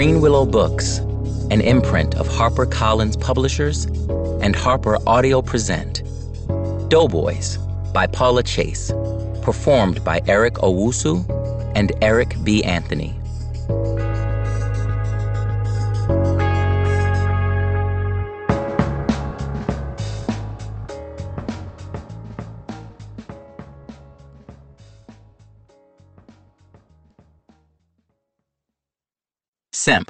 Green Willow Books, an imprint of HarperCollins Publishers, and Harper Audio present Doughboys by Paula Chase, performed by Eric Owusu and Eric B. Anthony. Semp.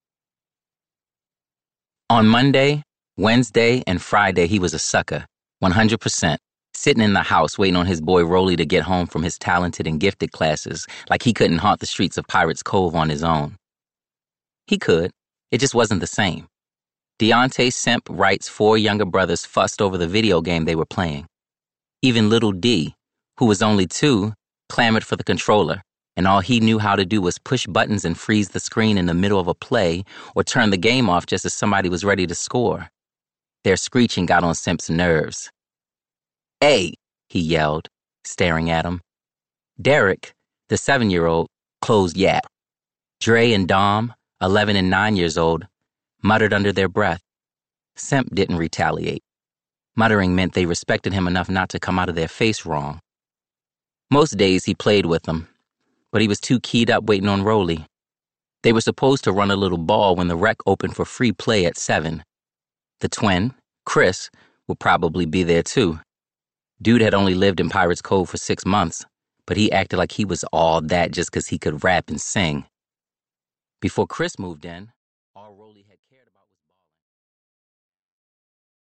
On Monday, Wednesday, and Friday, he was a sucker, 100%, sitting in the house waiting on his boy Rolly to get home from his talented and gifted classes like he couldn't haunt the streets of Pirates Cove on his own. He could. It just wasn't the same. Deontay Semp Wright's 4 younger brothers fussed over the video game they were playing. Even little D, who was only 2, clamored for the controller, and all he knew how to do was push buttons and freeze the screen in the middle of a play or turn the game off just as somebody was ready to score. Their screeching got on Semp's nerves. "Hey," he yelled, staring at him. Derek, the 7-year-old, closed yap. Dre and Dom, 11 and 9 years old, muttered under their breath. Semp didn't retaliate. Muttering meant they respected him enough not to come out of their face wrong. Most days he played with them, but he was too keyed up waiting on Rolly. They were supposed to run a little ball when the rec opened for free play at 7. The twin, Chris, would probably be there too. Dude had only lived in Pirates Cove for 6 months, but he acted like he was all that just because he could rap and sing. Before Chris moved in,